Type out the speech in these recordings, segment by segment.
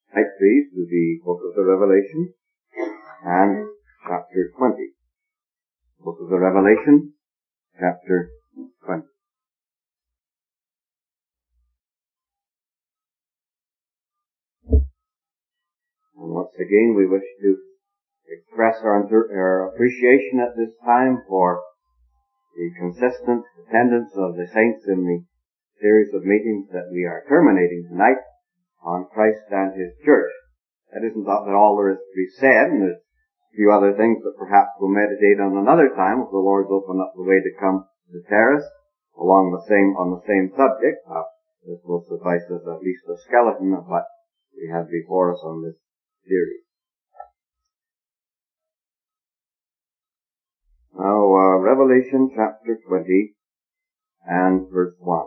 Right, please, to the book of the Revelation and chapter 20. Book of the Revelation, chapter 20. And once again, we wish to express our appreciation at this time for the consistent attendance of the saints in the series of meetings that we are terminating tonight on Christ and His Church. That isn't that all there is to be said, and there's a few other things that perhaps we'll meditate on another time if the Lord's opened up the way to come to terrace on the same subject. This will suffice as at least a skeleton of what we have before us on this series. Now, Revelation chapter 20 and verse 1.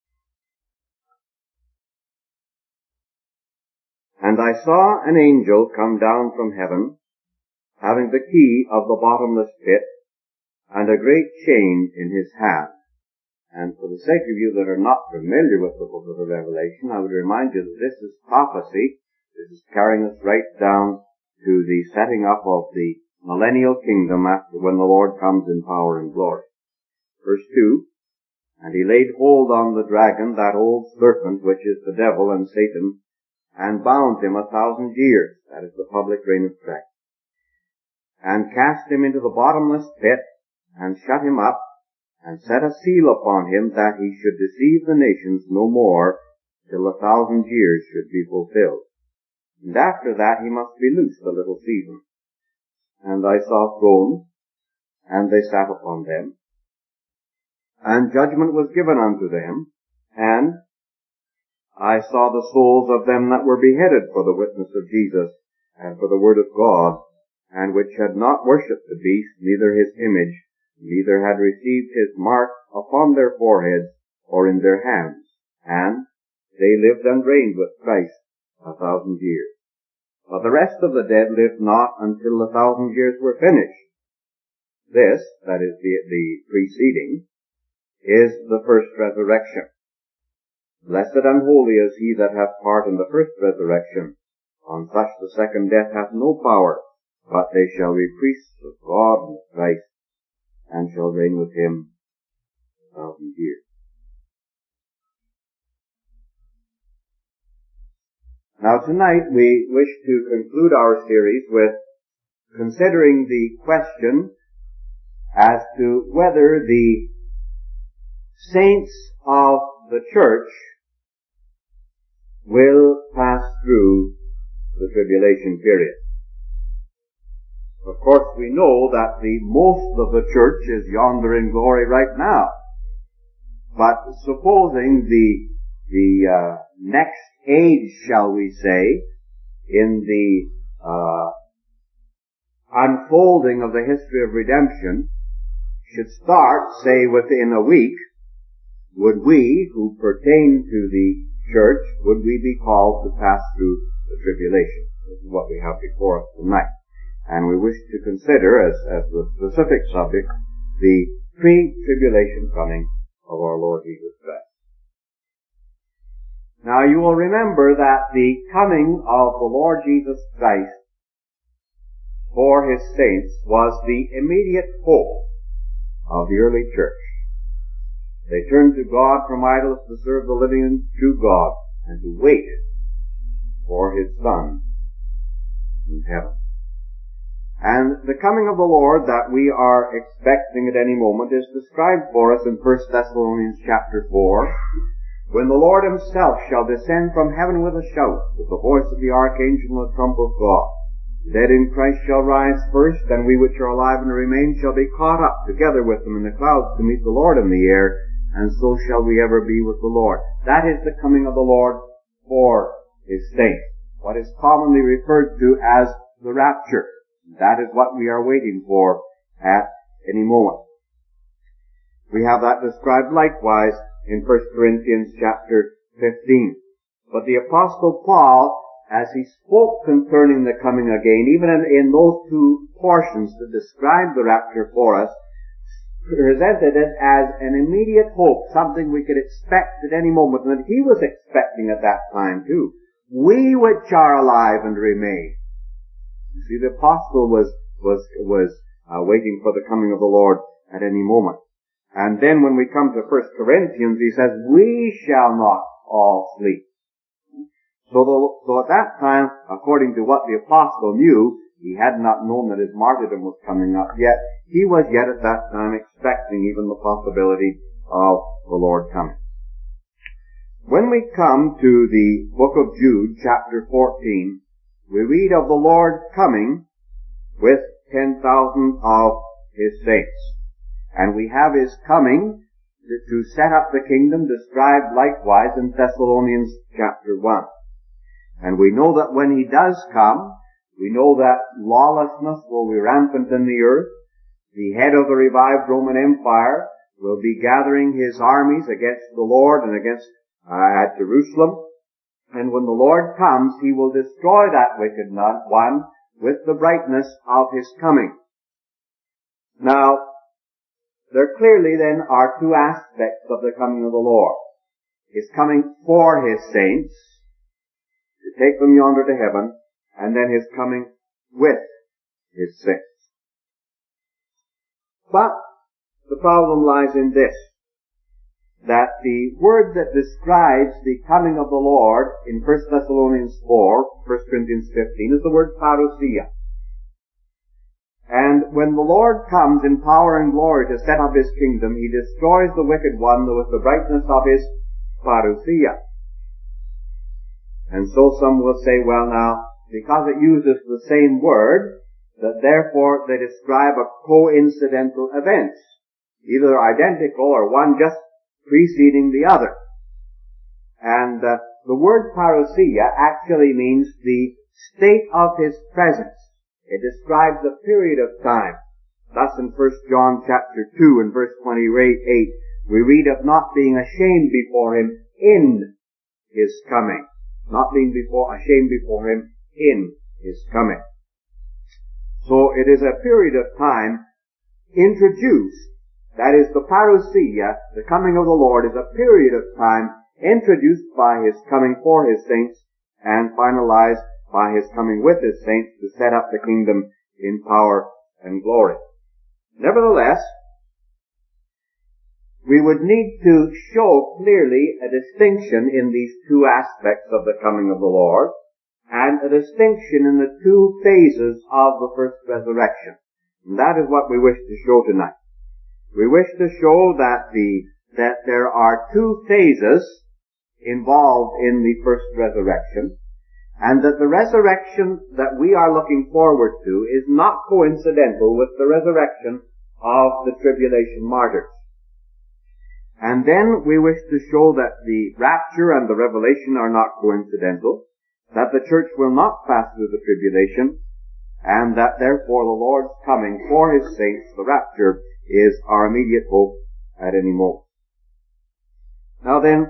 And I saw an angel come down from heaven, having the key of the bottomless pit, and a great chain in his hand. And for the sake of you that are not familiar with the book of the Revelation, I would remind you that this is prophecy. This is carrying us right down to the setting up of the millennial kingdom after when the Lord comes in power and glory. Verse 2, And he laid hold on the dragon, that old serpent, which is the devil and Satan, and bound him 1,000 years, that is the public reign of Christ, and cast him into the bottomless pit, and shut him up, and set a seal upon him, that he should deceive the nations no more, till 1,000 years should be fulfilled. And after that he must be loosed a little season. And I saw thrones, and they sat upon them, and judgment was given unto them, and I saw the souls of them that were beheaded for the witness of Jesus, and for the word of God, and which had not worshipped the beast, neither his image, neither had received his mark upon their foreheads, or in their hands. And they lived and reigned with Christ 1,000 years. But the rest of the dead lived not until 1,000 years were finished. This, that is the preceding, is the first resurrection. Blessed and holy is he that hath part in the first resurrection. On such the second death hath no power, but they shall be priests of God and Christ, and shall reign with him 1,000 years. Now tonight we wish to conclude our series with considering the question as to whether the saints of the church will pass through the tribulation period. Of course, we know that the most of the church is yonder in glory right now. But supposing the next age, shall we say, in the unfolding of the history of redemption, should start, say, within a week, would we, who pertain to the church, would we be called to pass through the tribulation? This is what we have before us tonight. And we wish to consider, as the specific subject, the pre-tribulation coming of our Lord Jesus Christ. Now you will remember that the coming of the Lord Jesus Christ for His saints was the immediate hope of the early church. They turned to God from idols to serve the living and true God, and to wait for His Son in heaven. And the coming of the Lord that we are expecting at any moment is described for us in 1 Thessalonians chapter 4, when the Lord Himself shall descend from heaven with a shout, with the voice of the archangel and the trump of God. The dead in Christ shall rise first, and we which are alive and remain shall be caught up together with them in the clouds to meet the Lord in the air, and so shall we ever be with the Lord. That is the coming of the Lord for His saints, what is commonly referred to as the rapture. That is what we are waiting for at any moment. We have that described likewise in 1 Corinthians chapter 15. But the Apostle Paul, as he spoke concerning the coming again, even in those two portions that describe the rapture for us, presented it as an immediate hope, something we could expect at any moment, and that he was expecting at that time too. we which are alive and remain. You see, the apostle was waiting for the coming of the Lord at any moment. And then when we come to 1 Corinthians, he says, we shall not all sleep. So at that time, according to what the apostle knew, he had not known that his martyrdom was coming up yet. He was yet at that time expecting even the possibility of the Lord coming. When we come to the book of Jude, chapter 14, we read of the Lord coming with 10,000 of his saints. And we have his coming to set up the kingdom described likewise in Thessalonians chapter 1. And we know that when he does come, we know that lawlessness will be rampant in the earth. The head of the revived Roman Empire will be gathering his armies against the Lord and against at Jerusalem. And when the Lord comes, he will destroy that wicked one with the brightness of his coming. Now, there clearly then are two aspects of the coming of the Lord. His coming for his saints, to take them yonder to heaven, and then his coming with his saints. But the problem lies in this, that the word that describes the coming of the Lord in 1 Thessalonians 4, 1 Corinthians 15, is the word parousia. And when the Lord comes in power and glory to set up his kingdom, he destroys the wicked one with the brightness of his parousia. And so some will say, well now, because it uses the same word, that therefore they describe a coincidental event, either identical or one just preceding the other. And the word parousia actually means the state of his presence. It describes a period of time. Thus in 1 John chapter 2 and verse 28, we read of not being ashamed before him in his coming. Not being ashamed before him in his coming. So it is a period of time introduced. That is, the parousia, the coming of the Lord, is a period of time introduced by his coming for his saints and finalized by his coming with his saints to set up the kingdom in power and glory. Nevertheless, we would need to show clearly a distinction in these two aspects of the coming of the Lord, and a distinction in the two phases of the first resurrection. And that is what we wish to show tonight. We wish to show that there are two phases involved in the first resurrection, and that the resurrection that we are looking forward to is not coincidental with the resurrection of the tribulation martyrs. And then we wish to show that the rapture and the revelation are not coincidental, that the church will not pass through the tribulation, and that therefore the Lord's coming for his saints, the rapture, is our immediate hope at any moment. Now then,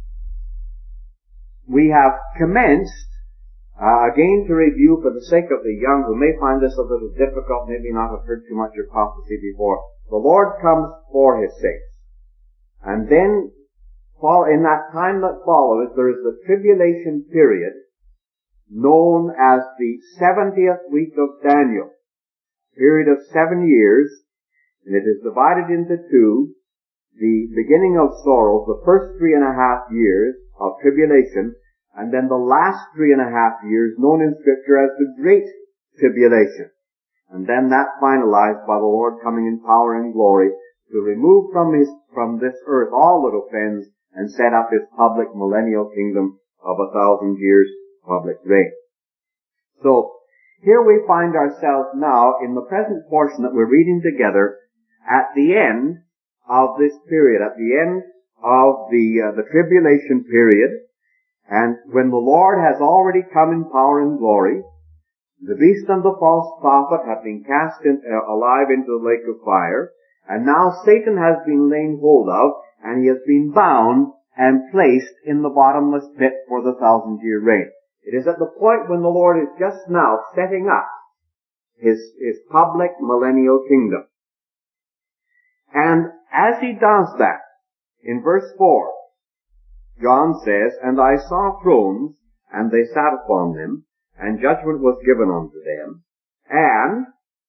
we have commenced, again to review for the sake of the young who may find this a little difficult, maybe not have heard too much of prophecy before. The Lord comes for his saints. And then, in that time that follows, there is the tribulation period, known as the 70th week of Daniel, period of 7 years, and it is divided into two. The beginning of sorrows, the first 3.5 years of tribulation, and then the last 3.5 years known in Scripture as the Great Tribulation. And then that finalized by the Lord coming in power and glory to remove from this earth all that offends and set up his public millennial kingdom of 1,000 years public reign. So, here we find ourselves now in the present portion that we're reading together at the end of this period, at the end of the tribulation period, and when the Lord has already come in power and glory, the beast and the false prophet have been cast alive into the lake of fire, and now Satan has been laid hold of, and he has been bound and placed in the bottomless pit for the 1,000-year reign. It is at the point when the Lord is just now setting up his public millennial kingdom. And as he does that, in verse 4, John says, "And I saw thrones, and they sat upon them, and judgment was given unto them. And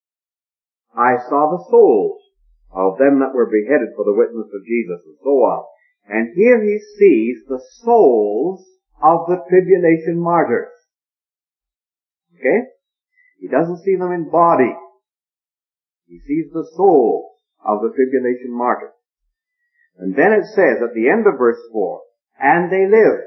I saw the souls of them that were beheaded for the witness of Jesus, and so on. And here he sees the souls of the tribulation martyrs. Okay? He doesn't see them in body. He sees the souls of the tribulation martyrs. And then it says at the end of verse 4, and they lived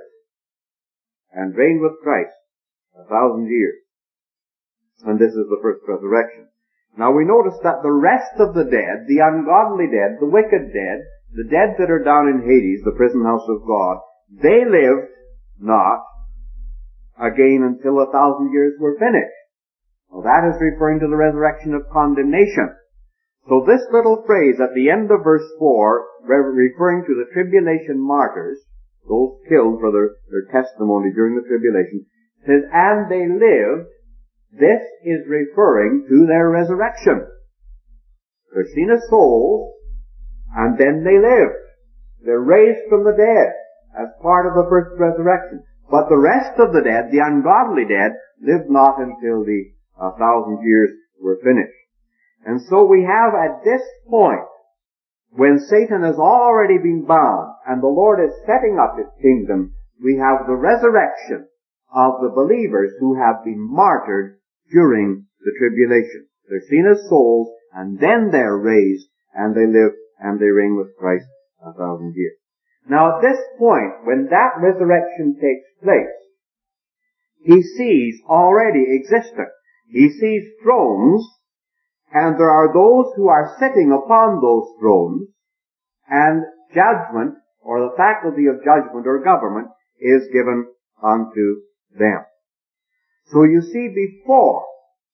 and reigned with Christ 1,000 years. And this is the first resurrection. Now we notice that the rest of the dead, the ungodly dead, the wicked dead, the dead that are down in Hades, the prison house of God, they lived not again until 1,000 years were finished. Well, that is referring to the resurrection of condemnation. So this little phrase at the end of verse 4, referring to the tribulation martyrs, those killed for their testimony during the tribulation, says, and they lived. This is referring to their resurrection. They're seen as souls, and then they live. They're raised from the dead as part of the first resurrection. But the rest of the dead, the ungodly dead, lived not until the 1,000 years were finished. And so we have at this point, when Satan has already been bound, and the Lord is setting up his kingdom, we have the resurrection of the believers who have been martyred during the tribulation. They're seen as souls, and then they're raised, and they live, and they reign with Christ 1,000 years. Now at this point, when that resurrection takes place, he sees already existing. He sees thrones, and there are those who are sitting upon those thrones, and judgment, or the faculty of judgment or government, is given unto them. So you see, before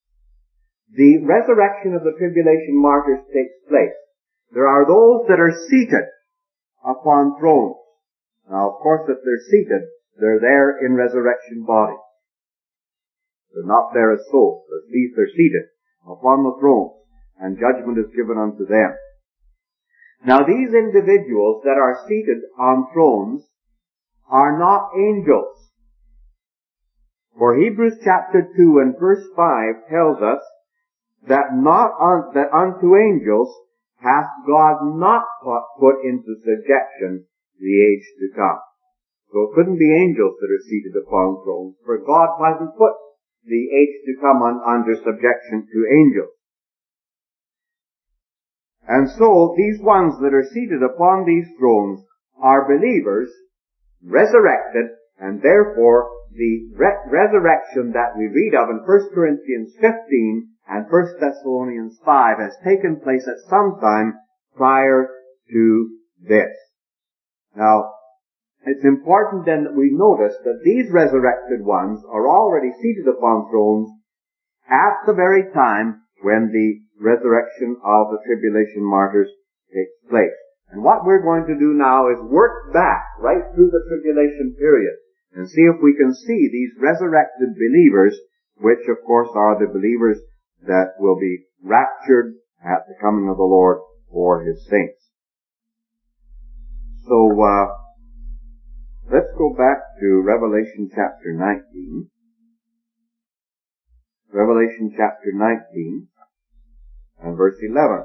the resurrection of the tribulation martyrs takes place, there are those that are seated upon thrones. Now, of course, if they're seated, they're there in resurrection body. They're not there as souls. They're seated upon the thrones, and judgment is given unto them. Now, these individuals that are seated on thrones are not angels. For Hebrews chapter 2 and verse 5 tells us that that unto angels hath God not put into subjection the age to come. So it couldn't be angels that are seated upon thrones, for God hasn't put the age to come under subjection to angels. And so these ones that are seated upon these thrones are believers, resurrected, and therefore the resurrection that we read of in 1 Corinthians 15 and 1 Thessalonians 5 has taken place at some time prior to this. Now, it's important then that we notice that these resurrected ones are already seated upon thrones at the very time when the resurrection of the tribulation martyrs takes place. And what we're going to do now is work back right through the tribulation period and see if we can see these resurrected believers, which of course are the believers that will be raptured at the coming of the Lord for his saints. So, let's go back to Revelation chapter 19. Revelation chapter 19 and verse 11.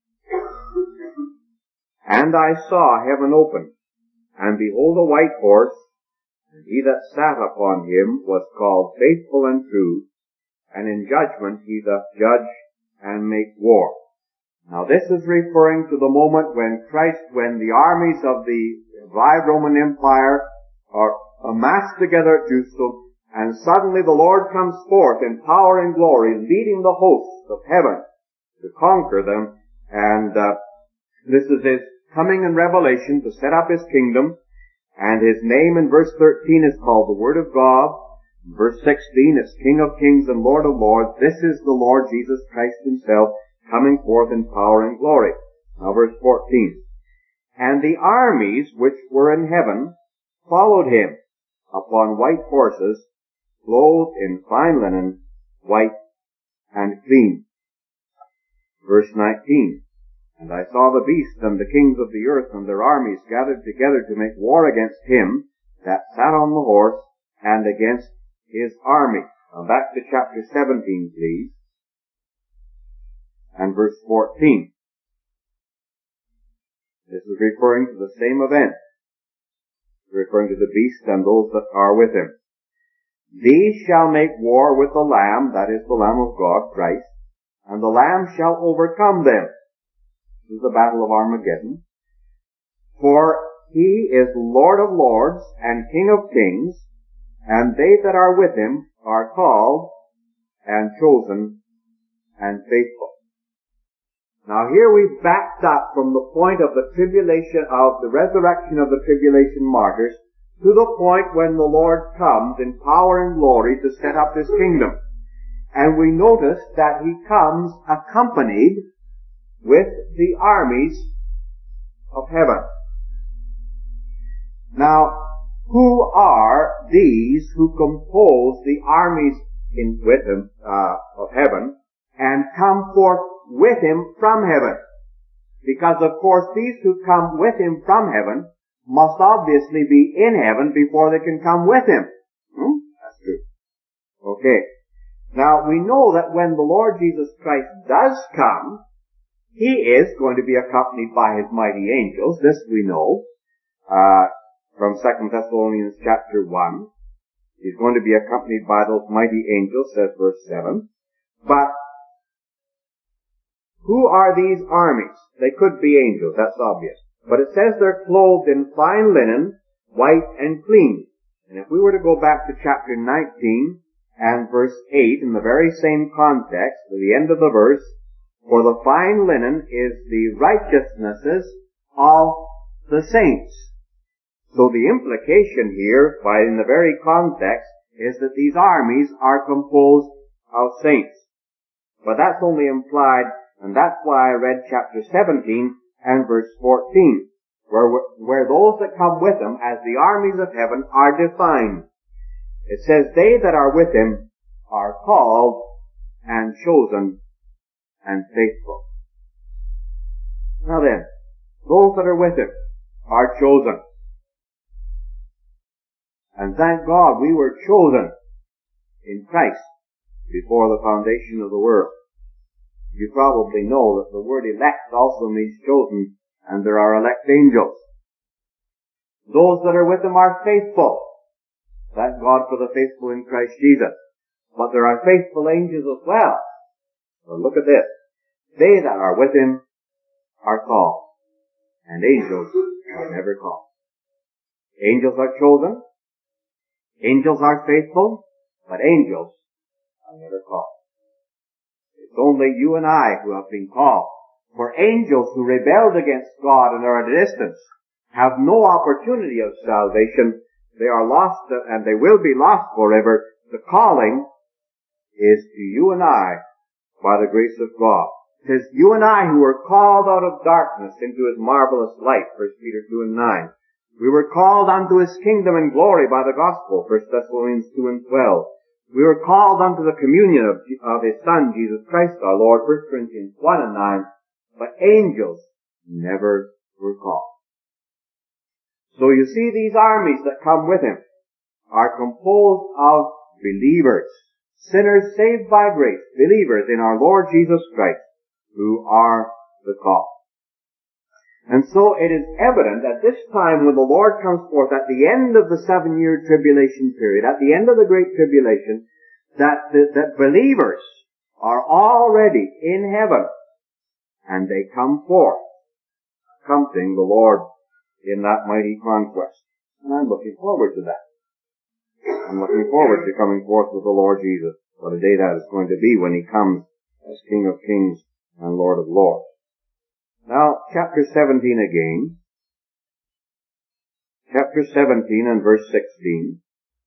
And I saw heaven open, and behold a white horse, and he that sat upon him was called Faithful and True, and in judgment he doth judge and make war. Now this is referring to the moment when the armies of the revived Roman Empire are amassed together at Jerusalem, and suddenly the Lord comes forth in power and glory, leading the hosts of heaven to conquer them, and this is his coming in Revelation to set up his kingdom, and his name in verse 13 is called the Word of God. In verse 16 it's King of Kings and Lord of Lords. This is the Lord Jesus Christ himself coming forth in power and glory. Now verse 14. And the armies which were in heaven followed him upon white horses, clothed in fine linen, white and clean. Verse 19. And I saw the beast and the kings of the earth and their armies gathered together to make war against him that sat on the horse and against his army. Now back to chapter 17, please, and verse 14. This is referring to the same event, referring to the beast and those that are with him. These shall make war with the Lamb, that is the Lamb of God, Christ, and the Lamb shall overcome them. This is the battle of Armageddon. For he is Lord of lords and King of kings, and they that are with him are called and chosen and faithful. Now here we've backed up from the point of the tribulation, of the resurrection of the tribulation martyrs, to the point when the Lord comes in power and glory to set up his kingdom. And we notice that he comes accompanied with the armies of heaven. Now, who are these who compose the armies with him, of heaven, and come forth with him from heaven? Because of course these who come with him from heaven must obviously be in heaven before they can come with him. That's true. Okay. Now we know that when the Lord Jesus Christ does come, he is going to be accompanied by his mighty angels. This we know from 2 Thessalonians chapter 1. He's going to be accompanied by those mighty angels, says verse 7. But who are these armies? They could be angels, that's obvious. But it says they're clothed in fine linen, white and clean. And if we were to go back to chapter 19 and verse 8, in the very same context, at the end of the verse, for the fine linen is the righteousnesses of the saints. So the implication here, in the very context, is that these armies are composed of saints. But that's only implied, and that's why I read chapter 17 and verse 14, where those that come with him as the armies of heaven are defined. It says, they that are with him are called and chosen and faithful. Now then, those that are with him are chosen. And thank God we were chosen in Christ before the foundation of the world. You probably know that the word elect also means chosen, and there are elect angels. Those that are with him are faithful. Thank God for the faithful in Christ Jesus. But there are faithful angels as well. So look at this. They that are with him are called, and angels are never called. Angels are chosen, angels are faithful, but angels are never called. It's only you and I who have been called. For angels who rebelled against God and are at a distance have no opportunity of salvation. They are lost, and they will be lost forever. The calling is to you and I by the grace of God. It is you and I who were called out of darkness into his marvelous light, 1 Peter 2 and 9. We were called unto his kingdom and glory by the gospel, 1 Thessalonians 2 and 12. We were called unto the communion of his Son, Jesus Christ our Lord, 1 Corinthians 1 and 9. But angels never were called. So you see, these armies that come with him are composed of believers, sinners saved by grace, believers in our Lord Jesus Christ, who are the called. And so it is evident at this time when the Lord comes forth at the end of the 7-year tribulation period, at the end of the great tribulation, that believers are already in heaven, and they come forth, accompanying the Lord in that mighty conquest. And I'm looking forward to that. I'm looking forward to coming forth with the Lord Jesus. What a day that is going to be when he comes as King of kings and Lord of lords. Now, chapter 17 again. Chapter 17 and verse 16.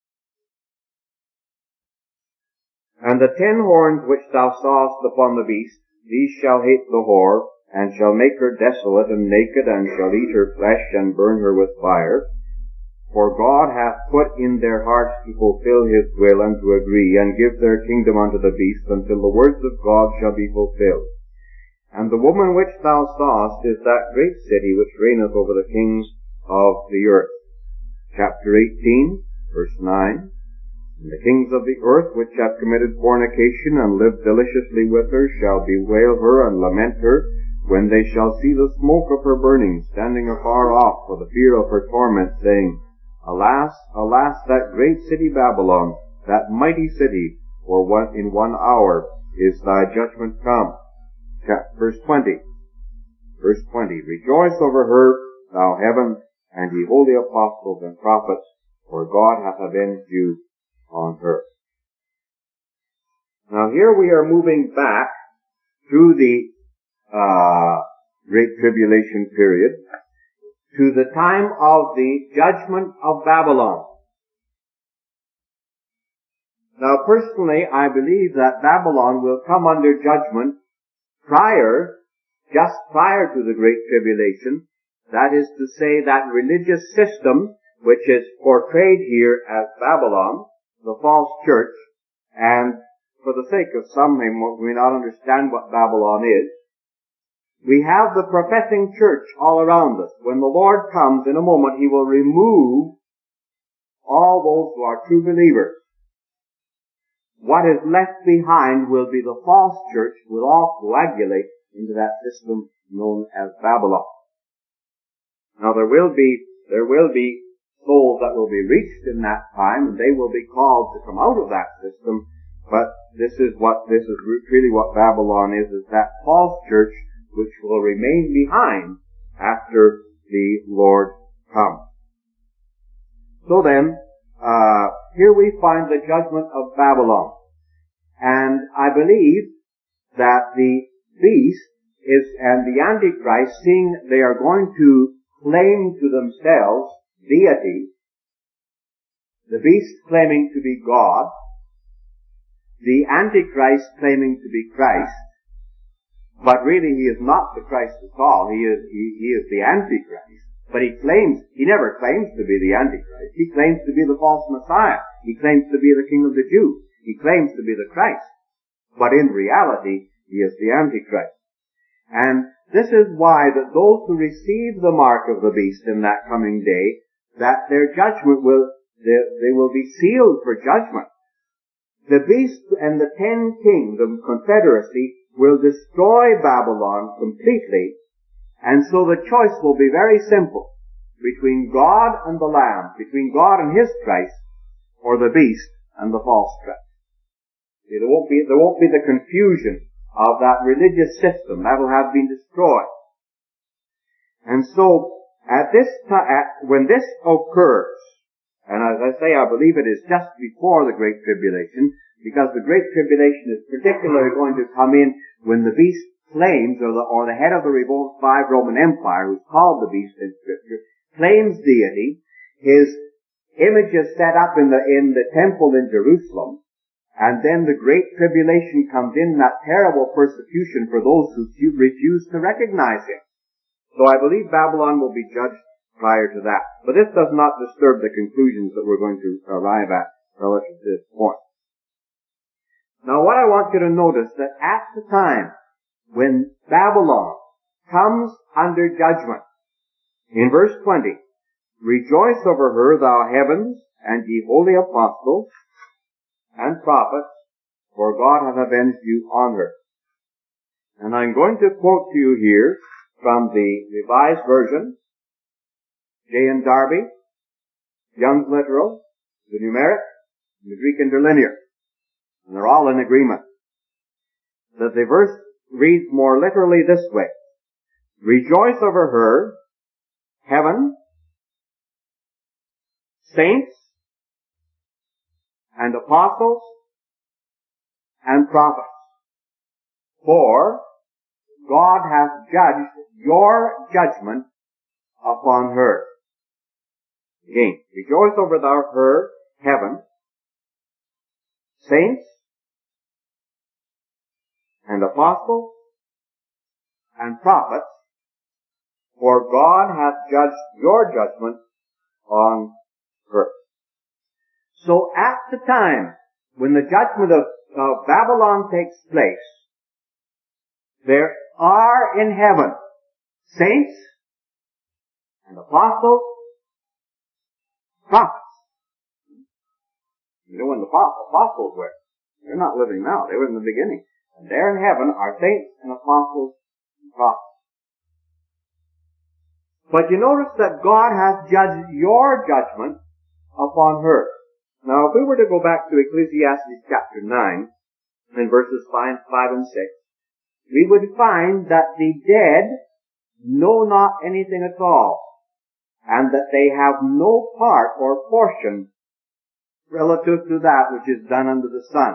And the 10 horns which thou sawest upon the beast, these shall hate the whore, and shall make her desolate and naked, and shall eat her flesh, and burn her with fire. For God hath put in their hearts to fulfill his will, and to agree, and give their kingdom unto the beast, until the words of God shall be fulfilled. And the woman which thou sawest is that great city which reigneth over the kings of the earth. Chapter 18, verse 9. And the kings of the earth which have committed fornication and lived deliciously with her shall bewail her and lament her when they shall see the smoke of her burning, standing afar off for the fear of her torment, saying, Alas, alas, that great city Babylon, that mighty city, for in 1 hour is thy judgment come. Verse 20. Verse 20. Rejoice over her, thou heaven, and ye holy apostles and prophets, for God hath avenged you on her. Now here we are moving back through the Great Tribulation period to the time of the judgment of Babylon. Now personally, I believe that Babylon will come under judgment just prior to the Great Tribulation. That is to say, that religious system which is portrayed here as Babylon, the false church, and for the sake of some who may not understand what Babylon is, we have the professing church all around us. When the Lord comes in a moment, He will remove all those who are true believers. What is left behind will be the false church, will all coagulate into that system known as Babylon. Now there will be souls that will be reached in that time, and they will be called to come out of that system, but this is really what Babylon is that false church which will remain behind after the Lord comes. So then, here we find the judgment of Babylon. And I believe that the beast and the Antichrist, seeing they are going to claim to themselves deity, the beast claiming to be God, the Antichrist claiming to be Christ, but really he is not the Christ at all. He is the Antichrist. But he never claims to be the Antichrist. He claims to be the false Messiah. He claims to be the King of the Jews. He claims to be the Christ. But in reality, he is the Antichrist. And this is why that those who receive the mark of the beast in that coming day, that their judgment they will be sealed for judgment. The beast and the 10 kingdom confederacy will destroy Babylon completely, and so the choice will be very simple between God and the Lamb, between God and His Christ, or the beast and the false Christ. See, there won't be the confusion of that religious system that will have been destroyed. And so, when this occurs, and as I say, I believe it is just before the Great Tribulation, because the Great Tribulation is particularly going to come in when the beast claims, or the head of the revived Roman Empire, who's called the beast in Scripture, claims deity. His image is set up in the temple in Jerusalem, and then the Great Tribulation comes in, that terrible persecution for those who refuse to recognize Him. So I believe Babylon will be judged prior to that. But this does not disturb the conclusions that we're going to arrive at relative to this point. Now what I want you to notice, that at the time when Babylon comes under judgment, in verse 20, Rejoice over her, thou heavens, and ye holy apostles and prophets, for God hath avenged you on her. And I'm going to quote to you here from the Revised Version, J.N. Darby, Young's Literal, the Numeric, and the Greek Interlinear. And they're all in agreement that the verse reads more literally this way. Rejoice over her, heaven, saints, and apostles, and prophets. For God hath judged your judgment upon her. Again, rejoice over her, heaven, saints, and apostles, and prophets, for God hath judged your judgment on her. So at the time when the judgment of Babylon takes place, there are in heaven saints and apostles, prophets. You know, when the apostles were. They're not living now. They were in the beginning. And there in heaven are saints and apostles and prophets. But you notice that God has judged your judgment upon her. Now, if we were to go back to Ecclesiastes chapter 9, in verses 5 and 6, we would find that the dead know not anything at all, and that they have no part or portion relative to that which is done under the sun.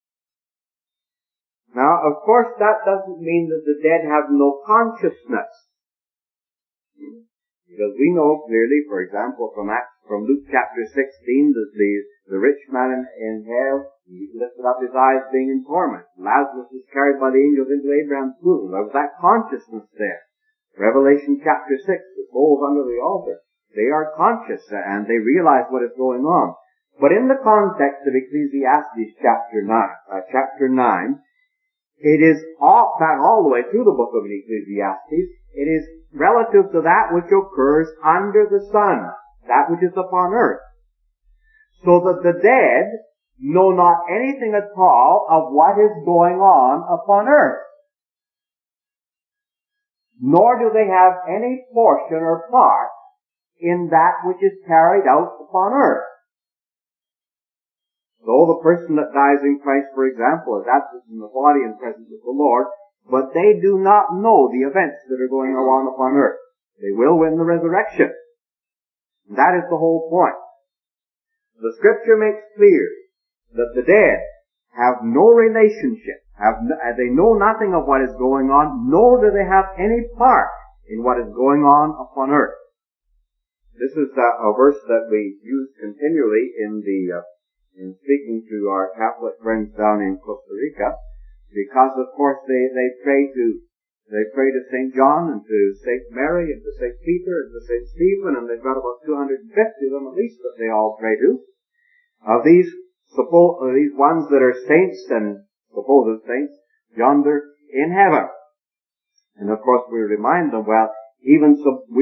Now, of course, that doesn't mean that the dead have no consciousness. Because we know clearly, for example, from Luke chapter 16, that the rich man in hell, he lifted up his eyes being in torment. Lazarus was carried by the angels into Abraham's bosom. There was that consciousness there. Revelation chapter 6, the souls under the altar, they are conscious and they realize what is going on. But in the context of Ecclesiastes chapter 9, it is all the way through the book of Ecclesiastes, it is relative to that which occurs under the sun, that which is upon earth. So that the dead know not anything at all of what is going on upon earth. Nor do they have any portion or part in that which is carried out upon earth. So the person that dies in Christ, for example, is absent from the body and present with the Lord, but they do not know the events that are going on upon earth. They will win the resurrection. And that is the whole point. The Scripture makes clear that the dead have no relationship, they know nothing of what is going on, nor do they have any part in what is going on upon earth. This is a verse that we use continually in speaking to our Catholic friends down in Costa Rica, because of course they pray to St. John and to St. Mary and to St. Peter and to St. Stephen, and they've got about 250 of them at least that they all pray to. Of these ones that are saints and supposed saints yonder in heaven. And of course we remind them, well, even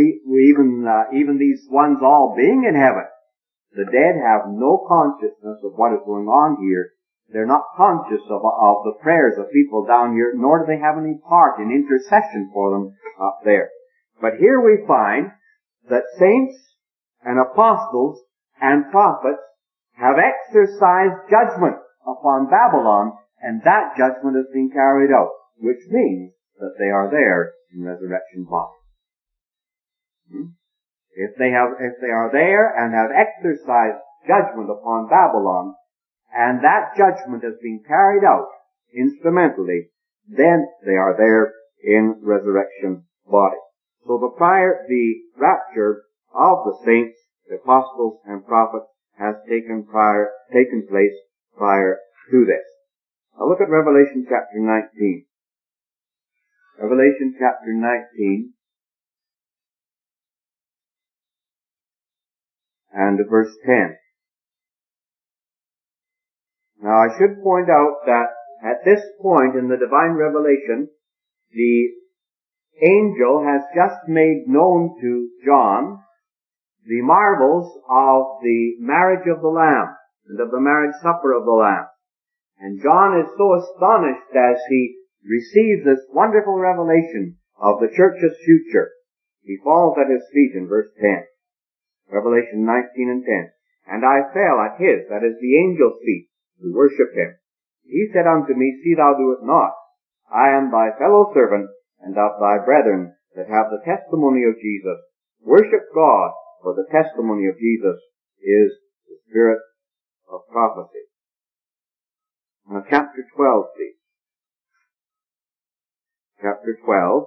these ones all being in heaven, the dead have no consciousness of what is going on here. They're not conscious of the prayers of people down here, nor do they have any part in intercession for them up there. But here we find that saints and apostles and prophets have exercised judgment upon Babylon, and that judgment has been carried out, which means that they are there in resurrection body. If they are there and have exercised judgment upon Babylon, and that judgment has been carried out instrumentally, then they are there in resurrection body. So the rapture of the saints, the apostles, and prophets has taken place prior to this. Now look at Revelation chapter 19. Revelation chapter 19 and verse 10. Now I should point out that at this point in the divine revelation, the angel has just made known to John the marvels of the marriage of the Lamb and of the marriage supper of the Lamb. And John is so astonished as he receives this wonderful revelation of the church's future. He falls at his feet in verse 10. Revelation 19 and 10. And I fell at his, that is the angel's feet, to worship him. He said unto me, See thou do it not. I am thy fellow servant, and of thy brethren that have the testimony of Jesus. Worship God, for the testimony of Jesus is the spirit of prophecy. Now chapter 12, please. Chapter 12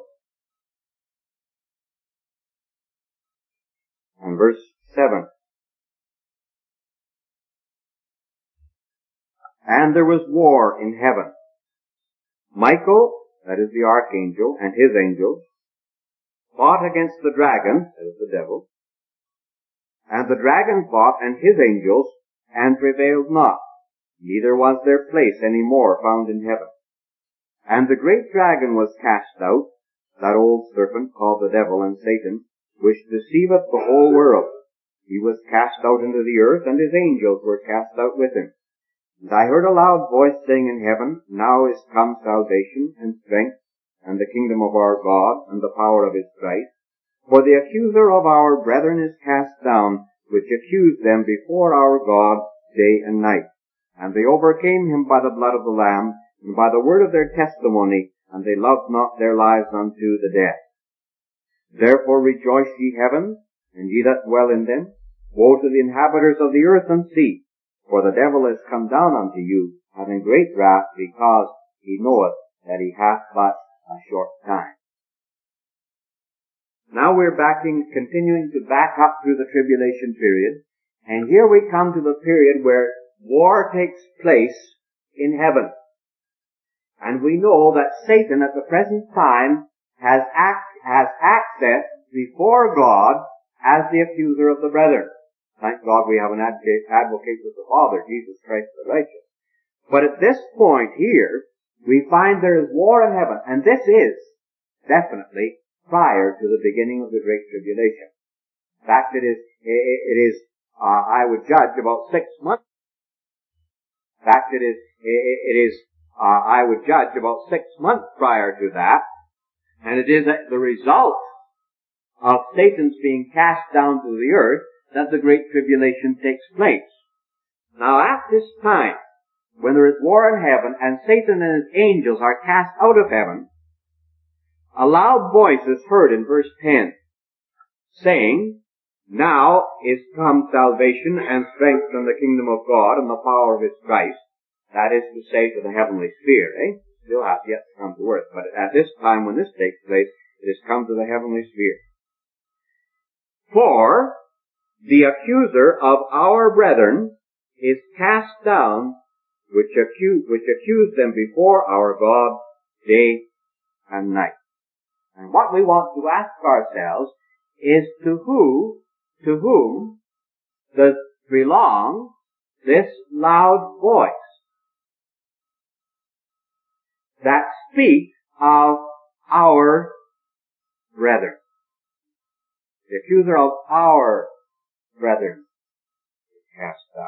and verse 7. And there was war in heaven. Michael, that is the archangel, and his angels, fought against the dragon, that is the devil, and the dragon fought and his angels, and prevailed not, neither was their place any more found in heaven. And the great dragon was cast out, that old serpent called the devil and Satan, which deceiveth the whole world. He was cast out into the earth, and his angels were cast out with him. And I heard a loud voice saying in heaven, Now is come salvation, and strength, and the kingdom of our God, and the power of his Christ. For the accuser of our brethren is cast down, which accused them before our God day and night. And they overcame him by the blood of the Lamb, and by the word of their testimony, and they loved not their lives unto the death. Therefore rejoice, ye heavens, and ye that dwell in them. Woe to the inhabitants of the earth and sea, for the devil is come down unto you, having great wrath, because he knoweth that he hath but a short time. Now we're continuing to back up through the tribulation period, and here we come to the period where war takes place in heaven. And we know that Satan at the present time has access before God as the accuser of the brethren. Thank God we have an advocate with the Father, Jesus Christ the righteous. But at this point here, we find there is war in heaven, and this is definitely prior to the beginning of the Great Tribulation. In fact, it is, I would judge, about 6 months. In fact, I would judge about 6 months prior to that, and it is the result of Satan's being cast down to the earth that the Great Tribulation takes place. Now at this time, when there is war in heaven and Satan and his angels are cast out of heaven, a loud voice is heard in verse 10, saying, Now is come salvation and strength and the kingdom of God and the power of his Christ. That is to say, to the heavenly sphere, Still has yet to come to earth, but at this time when this takes place, it has come to the heavenly sphere. For the accuser of our brethren is cast down, which accused them before our God day and night. And what we want to ask ourselves is to whom does belong this loud voice that speaks of our brethren? The accuser of our brethren is cast down.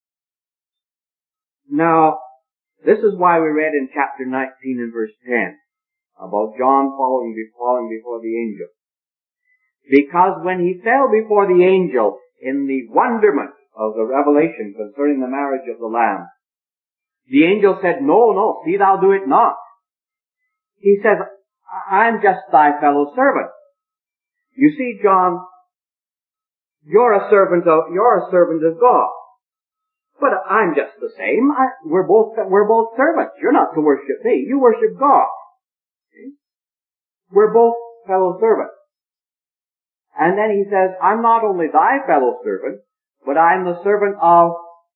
Now, this is why we read in chapter 19 and verse 10 about John falling before the angel. Because when he fell before the angel in the wonderment of the revelation concerning the marriage of the Lamb, the angel said, No, see thou do it not. He says, I'm just thy fellow servant. You see, John, you're a servant of God. But I'm just the same. We're both servants. You're not to worship me. You worship God. See? We're both fellow servants. And then he says, I'm not only thy fellow servant, but I'm the servant of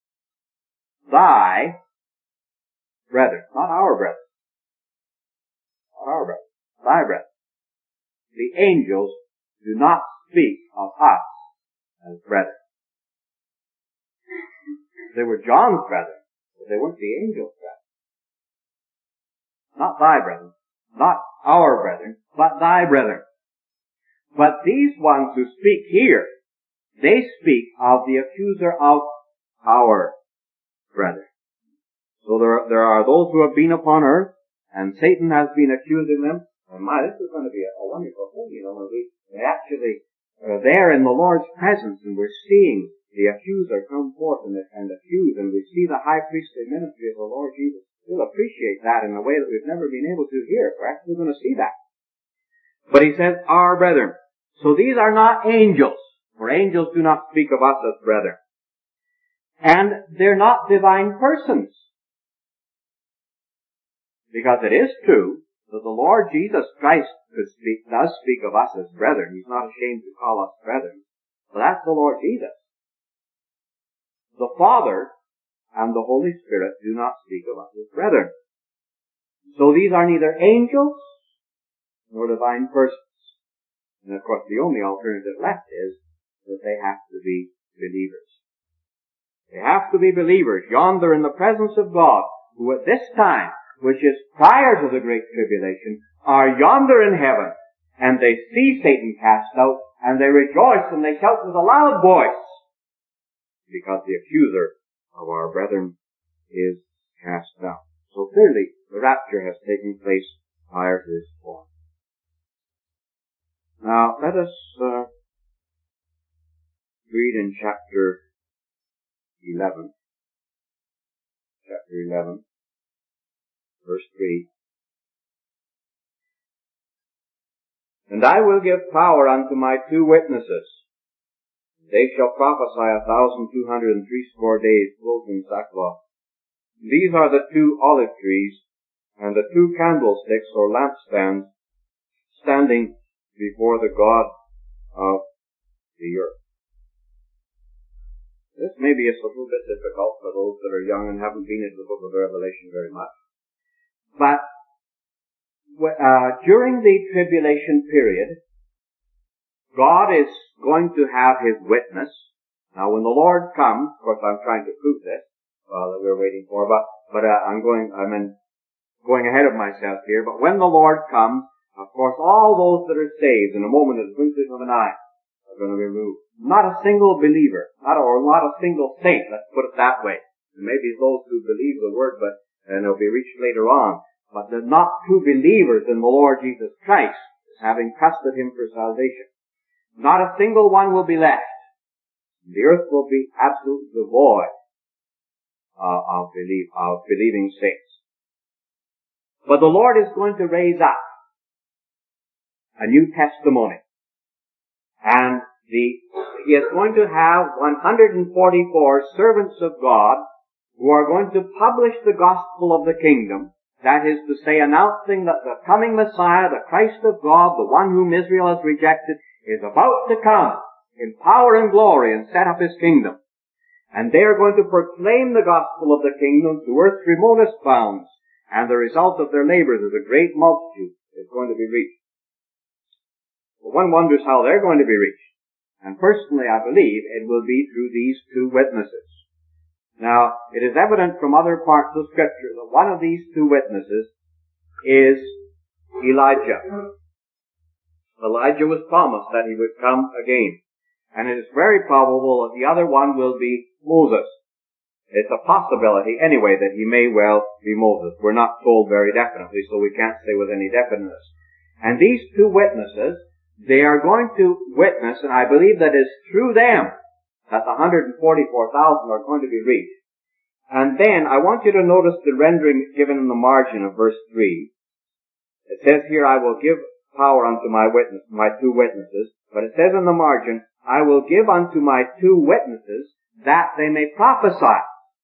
thy brethren. Not our brethren. Not our brethren. Thy brethren. The angels do not speak of us as brethren. They were John's brethren, but they weren't the angels' brethren. Not thy brethren. Not our brethren, but thy brethren. But these ones who speak here, they speak of the accuser of our brethren. So there are those who have been upon earth, and Satan has been accusing them. And this is going to be a wonderful thing, when we actually are there in the Lord's presence, and we're seeing the accuser come forth and accuse, and we see the high priestly ministry of the Lord Jesus. We'll appreciate that in a way that we've never been able to here. We're actually going to see that. But he says, our brethren. So these are not angels, for angels do not speak of us as brethren. And they're not divine persons. Because it is true that the Lord Jesus Christ does speak of us as brethren. He's not ashamed to call us brethren. But that's the Lord Jesus. The Father and the Holy Spirit do not speak of us as brethren. So these are neither angels nor divine persons. And of course the only alternative left is that they have to be believers. They have to be believers yonder in the presence of God, who at this time, which is prior to the Great Tribulation, are yonder in heaven, and they see Satan cast out, and they rejoice and they shout with a loud voice, because the accuser of our brethren is cast down. So clearly, the rapture has taken place prior to this point. Now, let us read in chapter 11. Chapter 11, verse 3. And I will give power unto my 2 witnesses. They shall prophesy 1,260 days, clothed in sackcloth. These are the 2 olive trees, and the 2 candlesticks or lampstands, standing before the God of the earth. This may be a little bit difficult for those that are young and haven't been into the book of Revelation very much. But during the tribulation period, God is going to have His witness. Now, when the Lord comes, of course, I'm trying to prove this that we're waiting for, but I'm going ahead of myself here. But when the Lord comes, of course, all those that are saved in a moment of the twinkling of an eye are going to be removed. Not a single believer, not a single saint, let's put it that way. There may be those who believe the word, and they'll be reached later on. But they're not true believers in the Lord Jesus Christ, having trusted Him for salvation. Not a single one will be left. The earth will be absolutely devoid of believing saints. But the Lord is going to raise up a new testimony. And He is going to have 144 servants of God who are going to publish the gospel of the kingdom. That is to say, announcing that the coming Messiah, the Christ of God, the one whom Israel has rejected, is about to come in power and glory and set up His kingdom. And they are going to proclaim the gospel of the kingdom to earth's remotest bounds, and the result of their labors is a great multitude is going to be reached. But one wonders how they're going to be reached. And personally, I believe it will be through these 2 witnesses. Now, it is evident from other parts of Scripture that one of these 2 witnesses is Elijah. Elijah was promised that he would come again. And it is very probable that the other one will be Moses. It's a possibility, anyway, that he may well be Moses. We're not told very definitely, so we can't say with any definiteness. And these 2 witnesses, they are going to witness, and I believe that it's through them that the 144,000 are going to be reached. And then I want you to notice the rendering given in the margin of verse 3. It says here, I will give power unto my 2 witnesses. But it says in the margin, I will give unto my 2 witnesses that they may prophesy.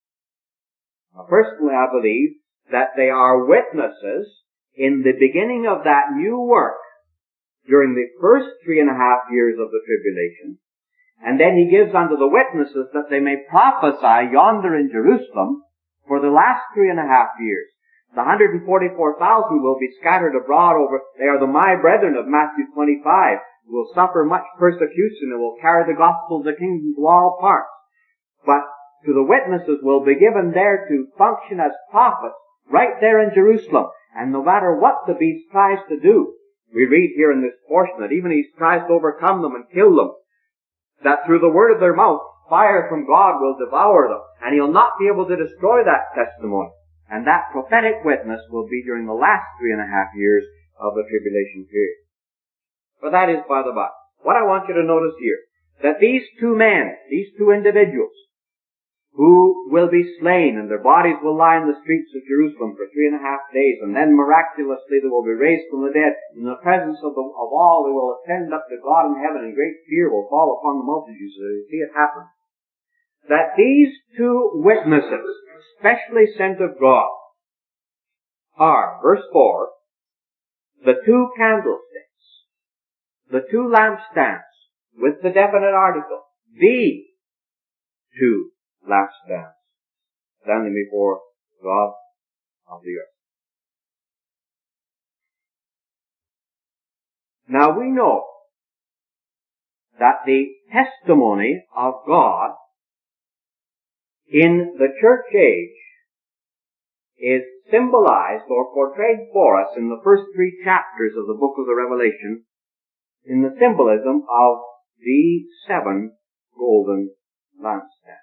Now, personally, I believe that they are witnesses in the beginning of that new work during the first 3.5 years of the tribulation. And then He gives unto the witnesses that they may prophesy yonder in Jerusalem for the last 3.5 years. The 144,000 will be scattered abroad over, they are the my brethren of Matthew 25, who will suffer much persecution and will carry the gospel of the kingdom to all parts. But to the witnesses will be given there to function as prophets right there in Jerusalem. And no matter what the beast tries to do, we read here in this portion that even he tries to overcome them and kill them, that through the word of their mouth, fire from God will devour them, and He'll not be able to destroy that testimony. And that prophetic witness will be during the last 3.5 years of the tribulation period. But that is by the by. What I want you to notice here, that these 2 men, these 2 individuals, who will be slain, and their bodies will lie in the streets of Jerusalem for 3.5 days, and then miraculously they will be raised from the dead. In the presence of all, they will ascend up to God in heaven, and great fear will fall upon the multitudes as they see it happen. That these 2 witnesses, specially sent of God, are, verse 4, the 2 candlesticks, the 2 lampstands, with the definite article, the 2 lampstands, standing before God of the earth. Now we know that the testimony of God in the church age is symbolized or portrayed for us in the first 3 chapters of the book of the Revelation in the symbolism of the 7 golden lampstands.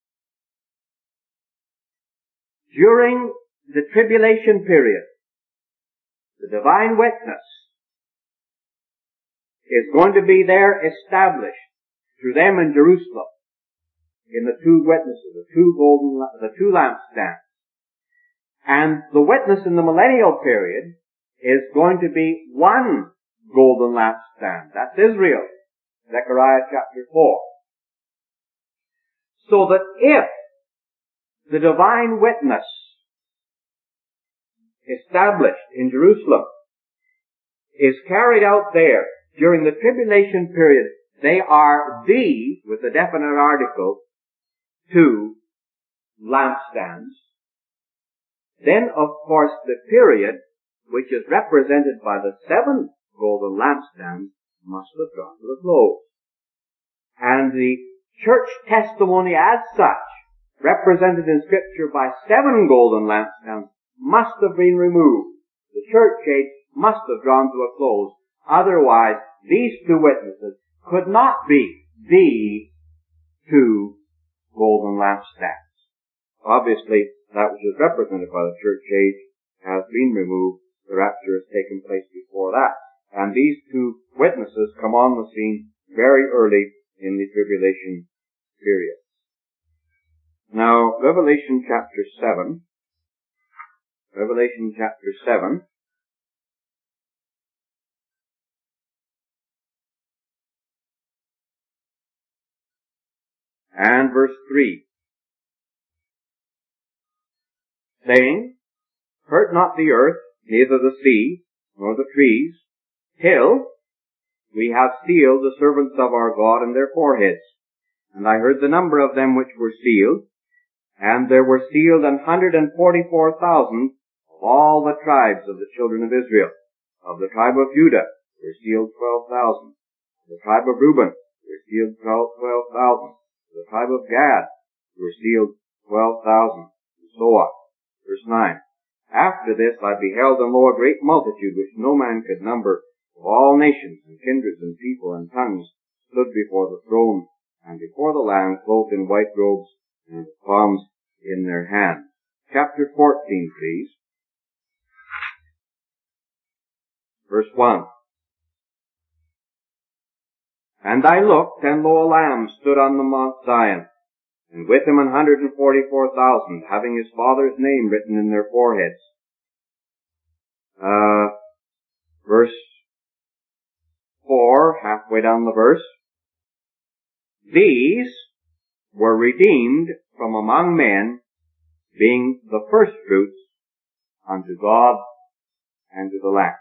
During the tribulation period, the divine witness is going to be there established through them in Jerusalem in the 2 witnesses, the 2 lampstands. And the witness in the millennial period is going to be 1 golden lampstand. That's Israel. Zechariah chapter 4. So that if the divine witness established in Jerusalem is carried out there during the tribulation period, they are the, with a definite article, 2 lampstands. Then, of course, the period which is represented by the 7 golden lampstands must have drawn to a close. And the church testimony as such, represented in Scripture by 7 golden lampstands, must have been removed. The church age must have drawn to a close. Otherwise, these 2 witnesses could not be the 2 golden lampstands. Obviously, that which is represented by the church age has been removed. The rapture has taken place before that. And these 2 witnesses come on the scene very early in the tribulation period. Now, Revelation chapter 7. Revelation chapter 7. And verse 3. Saying, hurt not the earth, neither the sea, nor the trees, till we have sealed the servants of our God in their foreheads. And I heard the number of them which were sealed, and there were sealed 144,000 of all the tribes of the children of Israel. Of the tribe of Judah were sealed 12,000. Of the tribe of Reuben were sealed 12,000. Of the tribe of Gad were sealed 12,000. And so on. Verse 9. After this I beheld, and lo, a great multitude which no man could number, of all nations and kindreds and people and tongues, stood before the throne and before the Lamb, clothed in white robes and with palms in their hands. Chapter 14, please. Verse 1. And I looked, and lo, a Lamb stood on the Mount Zion, and with him 144,000, having his Father's name written in their foreheads. Verse 4, halfway down the verse. These were redeemed from among men, being the firstfruits unto God and to the Lamb.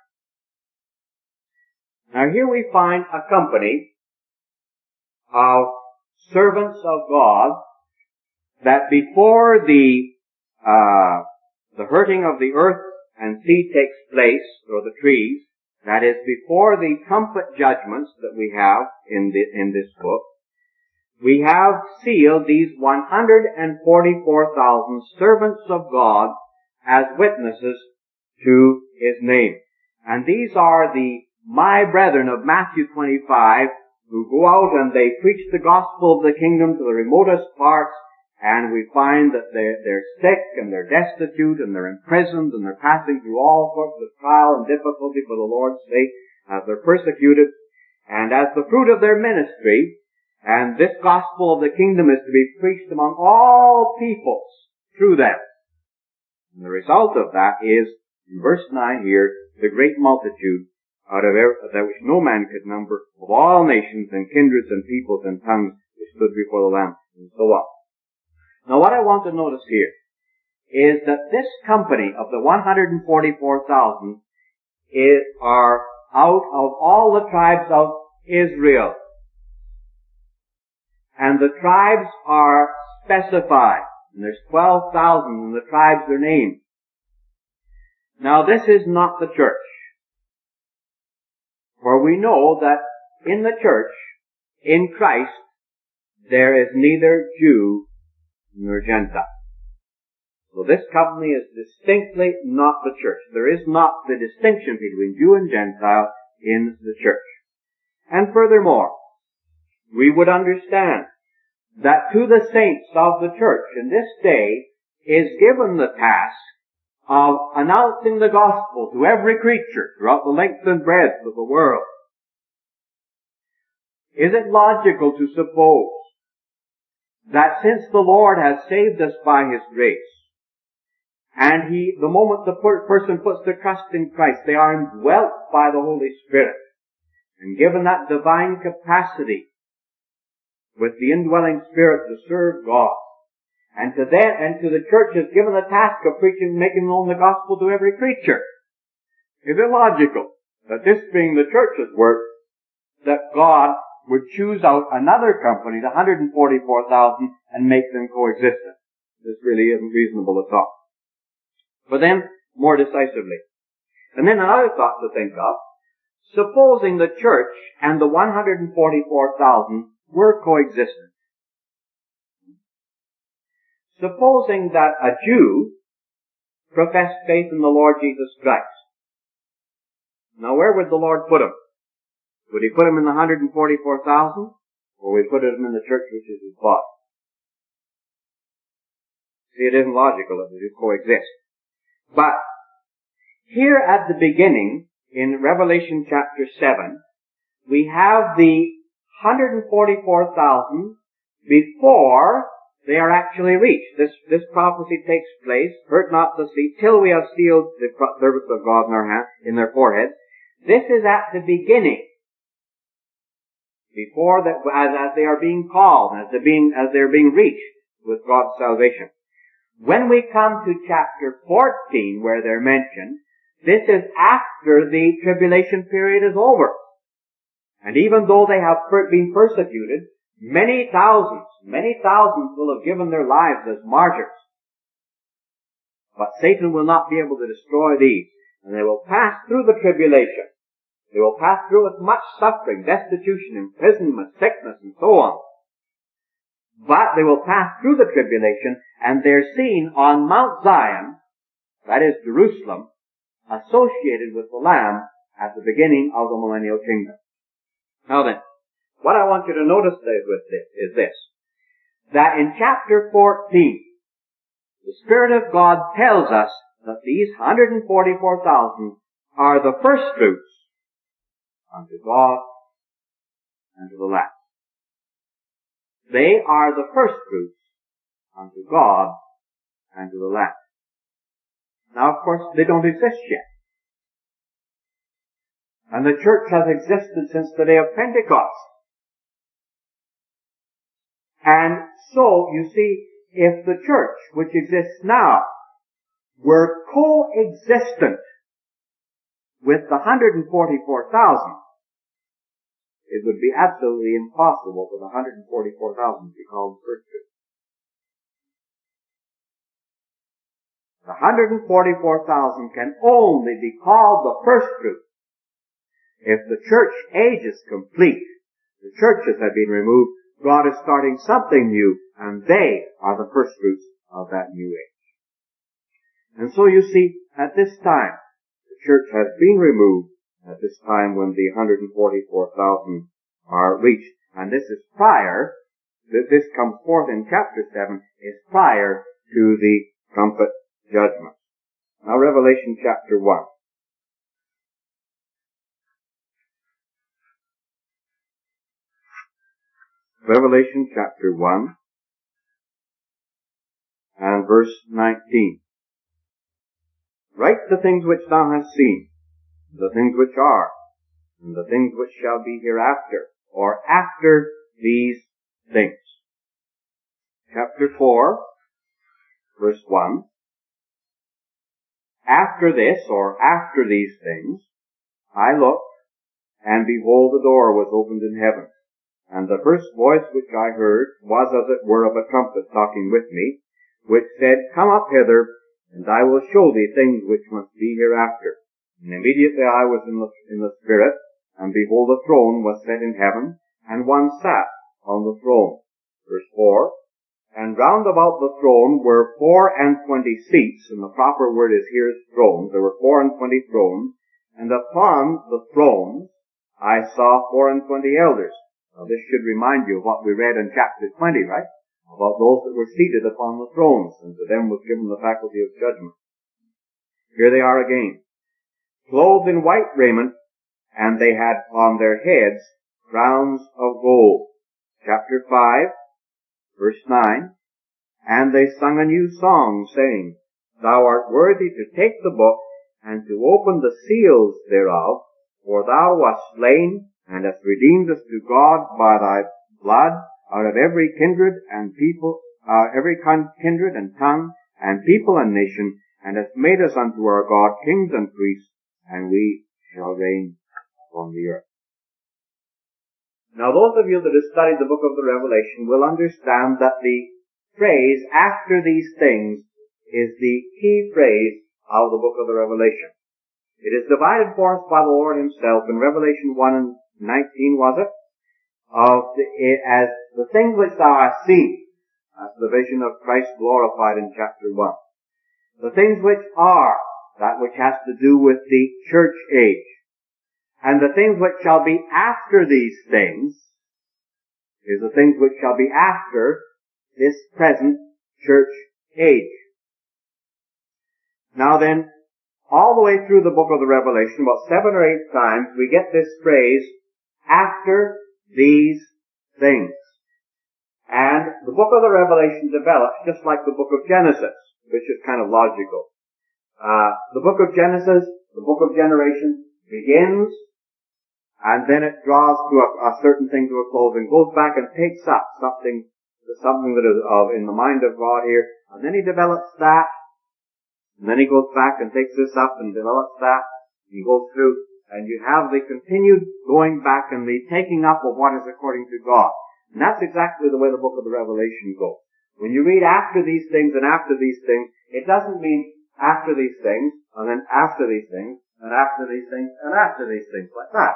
Now here we find a company of servants of God that before the hurting of the earth and sea takes place, or the trees, that is, before the trumpet judgments that we have in this book, we have sealed these 144,000 servants of God as witnesses to His name. And these are the my brethren of Matthew 25, who go out and they preach the gospel of the kingdom to the remotest parts, and we find that they're sick and they're destitute and they're imprisoned and they're passing through all sorts of trial and difficulty for the Lord's sake as they're persecuted. And as the fruit of their ministry, and this gospel of the kingdom is to be preached among all peoples through them. And the result of that is, in verse 9 here, the great multitude out of that which no man could number, of all nations and kindreds and peoples and tongues, which stood before the Lamb, and so on. Now what I want to notice here is that this company of the 144,000 are out of all the tribes of Israel. And the tribes are specified. And there's 12,000 and the tribes are named. Now this is not the church. For we know that in the church, in Christ, there is neither Jew nor Gentile. So this company is distinctly not the church. There is not the distinction between Jew and Gentile in the church. And furthermore, we would understand that to the saints of the church in this day is given the task of announcing the gospel to every creature throughout the length and breadth of the world. Is it logical to suppose that since the Lord has saved us by His grace, and the moment the person puts their trust in Christ, they are indwelt by the Holy Spirit, and given that divine capacity with the indwelling Spirit to serve God, and to the church is given the task of preaching, making known the gospel to every creature? Is it logical that this being the church's work, that God would choose out another company, the 144,000, and make them coexistent? This really isn't reasonable at all. But then, more decisively, and then another thought to think of, supposing the church and the 144,000 were coexistent. Supposing that a Jew professed faith in the Lord Jesus Christ. Now where would the Lord put him? Would He put him in the 144,000? Or would He put him in the church which is His body? See, it isn't logical that they do coexist. But here at the beginning, in Revelation chapter 7, we have the 144,000 before they are actually reached. This prophecy takes place, hurt not the sea, till we have sealed the service of God in our hand, in their foreheads. This is at the beginning. Before that, as they are being called, as they're being reached with God's salvation. When we come to chapter 14, where they're mentioned, this is after the tribulation period is over. And even though they have been persecuted, many thousands will have given their lives as martyrs. But Satan will not be able to destroy these, and they will pass through the tribulation. They will pass through with much suffering, destitution, imprisonment, sickness, and so on. But they will pass through the tribulation, and they're seen on Mount Zion, that is Jerusalem, associated with the Lamb at the beginning of the millennial kingdom. Now then, what I want you to notice is this, that in chapter 14, the Spirit of God tells us that these 144,000 are the first fruits unto God and to the Lamb. They are the first fruits unto God and to the Lamb. Now, of course, they don't exist yet. And the church has existed since the day of Pentecost. And so, you see, if the church, which exists now, were coexistent with the 144,000, it would be absolutely impossible for the 144,000 to be called first fruits. The 144,000 can only be called the first fruit if the church age is complete. The churches have been removed. God is starting something new, and they are the first fruits of that new age. And so you see, at this time, the church has been removed at this time when the 144,000 are reached. And this is prior, this comes forth in chapter 7, is prior to the trumpet judgment. Now Revelation chapter 1. Revelation chapter 1 and verse 19. Write the things which thou hast seen, the things which are, and the things which shall be hereafter, or after these things. Chapter 4, verse 1. After this, or after these things, I looked, and behold, the door was opened in heaven. And the first voice which I heard was as it were of a trumpet talking with me, which said, Come up hither, and I will show thee things which must be hereafter. And immediately I was in the Spirit, and behold, a throne was set in heaven, and one sat on the throne. Verse 4. And round about the throne were 24 seats, and the proper word is here is thrones. There were 24 thrones, and upon the thrones I saw 24 elders. Now this should remind you of what we read in chapter 20, right? About those that were seated upon the thrones, and to them was given the faculty of judgment. Here they are again. Clothed in white raiment, and they had on their heads crowns of gold. Chapter 5, verse 9. And they sung a new song, saying, Thou art worthy to take the book, and to open the seals thereof, for thou wast slain, and hast redeemed us to God by thy blood, out of every kindred and people, kindred and tongue, and people and nation, and hast made us unto our God kings and priests, and we shall reign upon the earth. Now those of you that have studied the book of the Revelation will understand that the phrase, after these things, is the key phrase of the book of the Revelation. It is divided for us by the Lord himself in Revelation 1 and 19, was it? As the things which thou hast seen. That's the vision of Christ glorified in chapter 1. The things which are, that which has to do with the church age. And the things which shall be after these things is the things which shall be after this present church age. Now then, all the way through the book of the Revelation, about 7 or 8 times, we get this phrase, after these things. And the book of the Revelation develops just like the book of Genesis, which is kind of logical. The book of Genesis, the book of generation, begins, and then it draws to a certain thing to a close, and goes back and takes up something that is in the mind of God here, and then he develops that, and then he goes back and takes this up and develops that, and goes through, and you have the continued going back and the taking up of what is according to God. And that's exactly the way the book of the Revelation goes. When you read after these things and after these things, it doesn't mean after these things, and then after these things, and after these things, and after these things, like that.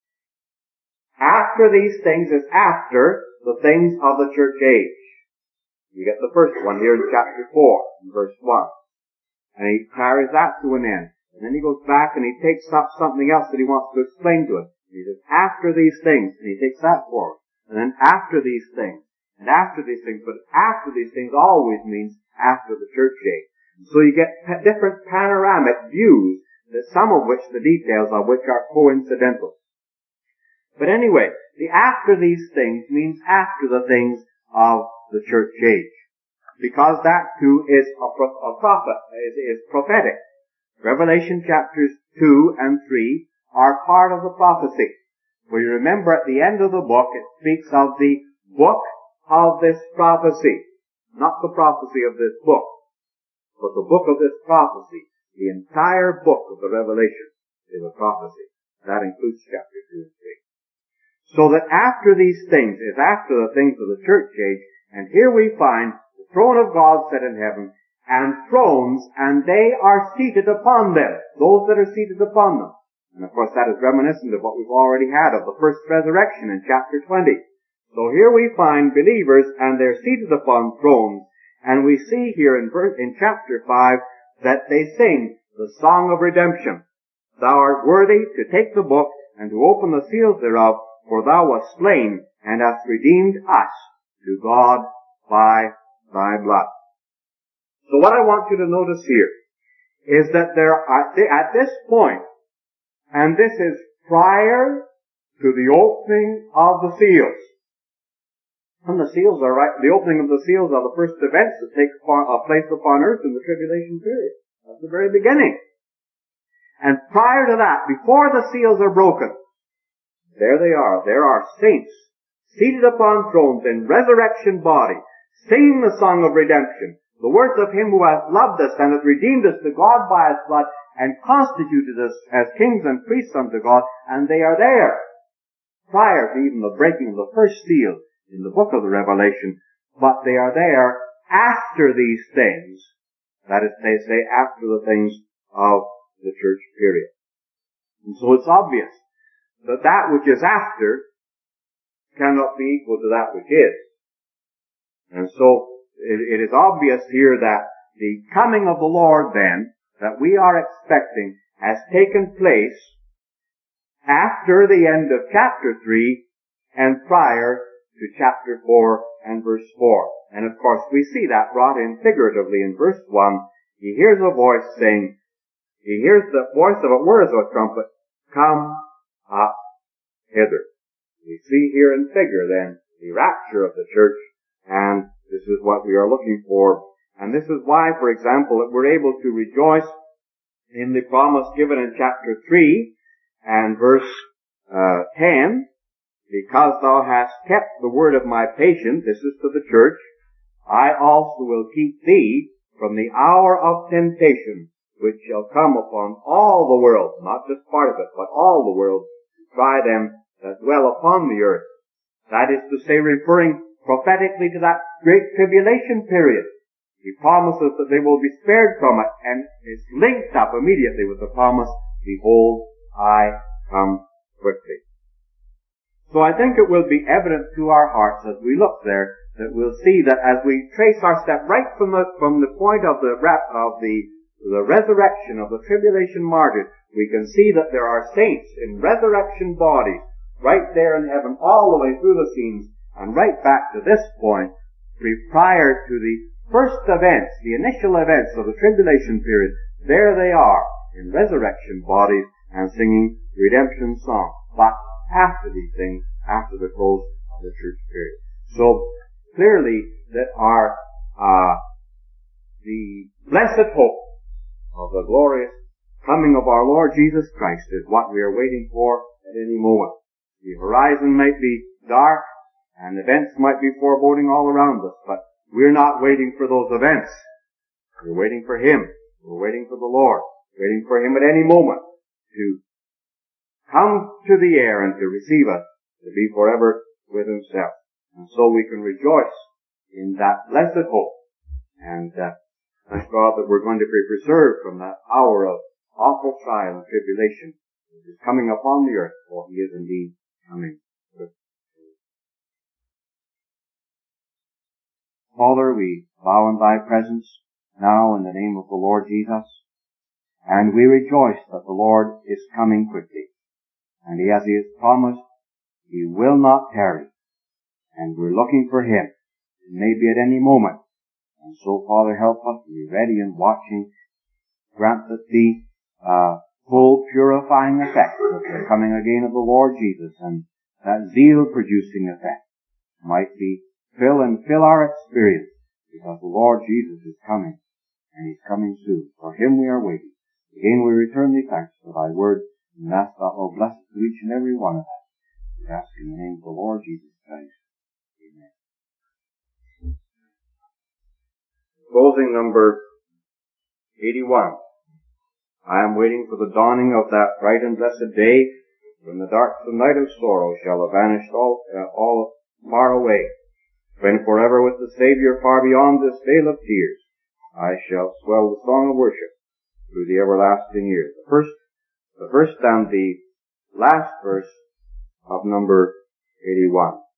After these things is after the things of the church age. You get the first one here in chapter 4, in verse 1. And he carries that to an end. And then he goes back and he takes up something else that he wants to explain to us. He says, after these things, and he takes that forward. And then after these things, and after these things, but after these things always means after the church age. So you get different panoramic views, that some of which, the details of which are coincidental. But anyway, the after these things means after the things of the church age. Because that too is a prophet, is prophetic. Revelation chapters 2 and 3 are part of the prophecy. For you remember at the end of the book it speaks of the book of this prophecy. Not the prophecy of this book, but the book of this prophecy. The entire book of the Revelation is a prophecy. That includes chapter 2 and 3. So that after these things is after the things of the church age, and here we find the throne of God set in heaven, and thrones, and they are seated upon them, those that are seated upon them. And of course that is reminiscent of what we've already had of the first resurrection in chapter 20. So here we find believers, and they're seated upon thrones, and we see here in chapter 5 that they sing the song of redemption. Thou art worthy to take the book, and to open the seals thereof, for thou wast slain, and hast redeemed us to God by thy blood. So what I want you to notice here is that there are, at this point, and this is prior to the opening of the seals. And the seals are the opening of the seals are the first events that take place upon earth in the tribulation period. That's the very beginning. And prior to that, before the seals are broken, there they are. There are saints seated upon thrones in resurrection body, singing the song of redemption, the words of him who hath loved us and hath redeemed us to God by his blood, and constituted us as kings and priests unto God, and they are there prior to even the breaking of the first seal in the book of the Revelation, but they are there after these things. That is, they say, after the things of the church period. And so it's obvious that that which is after cannot be equal to that which is. And so it is obvious here that the coming of the Lord then, that we are expecting, has taken place after the end of chapter 3 and prior to chapter 4 and verse 4. And of course we see that brought in figuratively in verse 1. He hears a voice saying, he hears the voice of a word as a trumpet, come up hither. We see here in figure then the rapture of the church, and this is what we are looking for. And this is why, for example, that we're able to rejoice in the promise given in chapter 3 and verse 10, because thou hast kept the word of my patience, this is to the church, I also will keep thee from the hour of temptation, which shall come upon all the world, not just part of it, but all the world, to try them that dwell upon the earth. That is to say, referring prophetically to that great tribulation period. He promises that they will be spared from it, and it's linked up immediately with the promise, behold, I come quickly. So I think it will be evident to our hearts as we look there that we'll see that as we trace our step right from the point of the resurrection of the tribulation martyrs, we can see that there are saints in resurrection bodies right there in heaven all the way through the scenes and right back to this point prior to the first events, the initial events of the tribulation period. There they are in resurrection bodies and singing redemption songs. But after these things, after the close of the church period. So clearly that the blessed hope of the glorious coming of our Lord Jesus Christ is what we are waiting for at any moment. The horizon might be dark and events might be foreboding all around us, but we're not waiting for those events. We're waiting for Him. We're waiting for the Lord. Waiting for Him at any moment to come to the air and to receive us, to be forever with Himself. And so we can rejoice in that blessed hope. And thank God that we're going to be preserved from that hour of awful trial and tribulation which is coming upon the earth, for He is indeed coming. Father, we bow in Thy presence now in the name of the Lord Jesus, and we rejoice that the Lord is coming quickly. And as He has promised, He will not tarry. And we're looking for Him. It may be at any moment. And so, Father, help us to be ready and watching. Grant that the full purifying effect of the coming again of the Lord Jesus and that zeal-producing effect might be fill our experience, because the Lord Jesus is coming, and He's coming soon. For Him we are waiting. Again we return Thee thanks for Thy word, and ask that Thou bless it to each and every one of us. We ask in the name of the Lord Jesus Christ. Amen. Closing number 81. I am waiting for the dawning of that bright and blessed day, when the darksome night of sorrow shall have vanished all far away, when forever with the Saviour far beyond this vale of tears, I shall swell the song of worship through the everlasting years. The first and the last verse of number 81.